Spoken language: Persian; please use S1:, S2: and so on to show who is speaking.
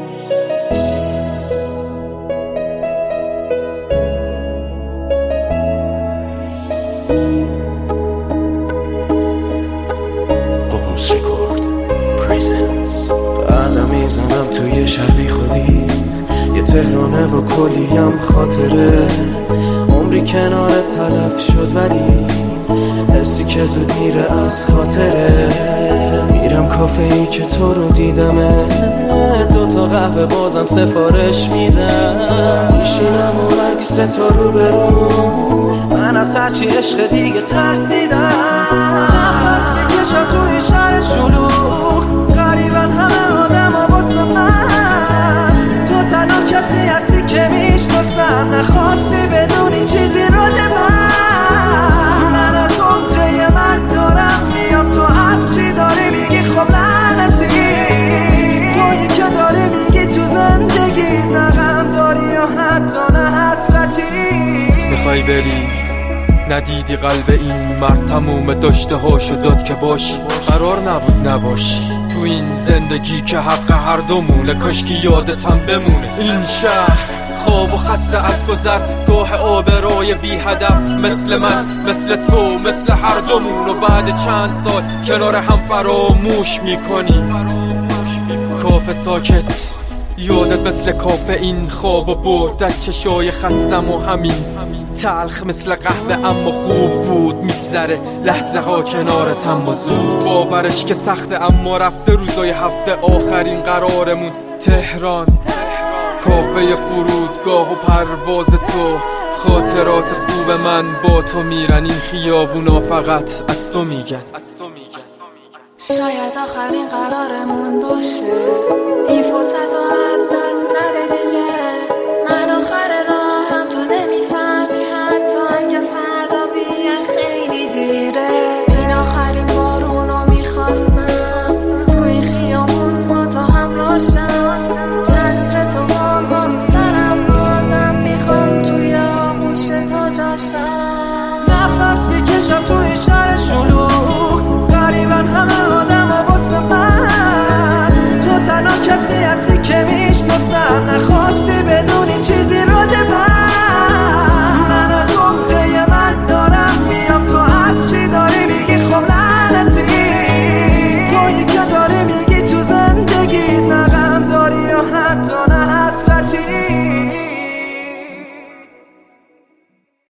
S1: بعدم میزنم توی شبی خودی یه تهرانه و کلیم خاطره عمری کنار تلف شد ولی حسی که زود میره از خاطره میرم کافه ای که تو رو دیدمه 2 تا قهوه بازم سفارش میدم میشینم و عکس تو رو برو من از هرچی عشق دیگه ترسیدم نفس میکشم توی شهر شلوغ غریبا همه آدم ها واسه من تو تنها کسی هستی که میشناسم نخواستی بدونی چیزی راجع من از عمقه من دارم میام تو از چی داری میگی خب لعنتی تویی که داری میگی تو زندگی نه غم داری یا حتی نه حسرتی
S2: میخوای بری ندیدی قلب این مرد تموم داشته هاشو داد که باشی قرار نبود نباشی تو این زندگی که حق هر دومونه کاشکی یادتم بمونه این شهر خواب و خسته از گذر گاه آبروی بی هدف مثل من مثل تو مثل هر دومون و بعد چند سال کنار هم فراموش میکنی کافه ساکت یادت مثل کافه این خواب و بردت چشای خستم و همین تلخ مثل قهوه اما خوب بود میگذره لحظه ها کنارتم و زود باورش که سخته اما رفته روزای هفته آخرین قرارمون تهران کافه فرودگاه و پرواز تو خاطرات خوب من با تو میرن این خیابونا فقط از تو میگن
S3: شاید آخرین قرارمون باشه این فرصت رو از دست نده دیگه من آخر راهم تو نمیفهمی حتی اگه فردا بیای خیلی دیره این آخرین بارون رو میخواستم توی خیابون ما تا هم روشن چتر تو واگن رو سرم بازم میخوام توی آغوش تو جاشم
S1: نفس میکشم توی شهر شلوغ غریبا همه آدم ها واسه من تو تنها کسی هستی که میشناسم نخواستی بدونی چیزی راجع من از عمقه من دارم میام تو از چی داری میگی خب لعنتی تویی که داری میگی تو زندگی نه غم داری یا حتی نه حسرتی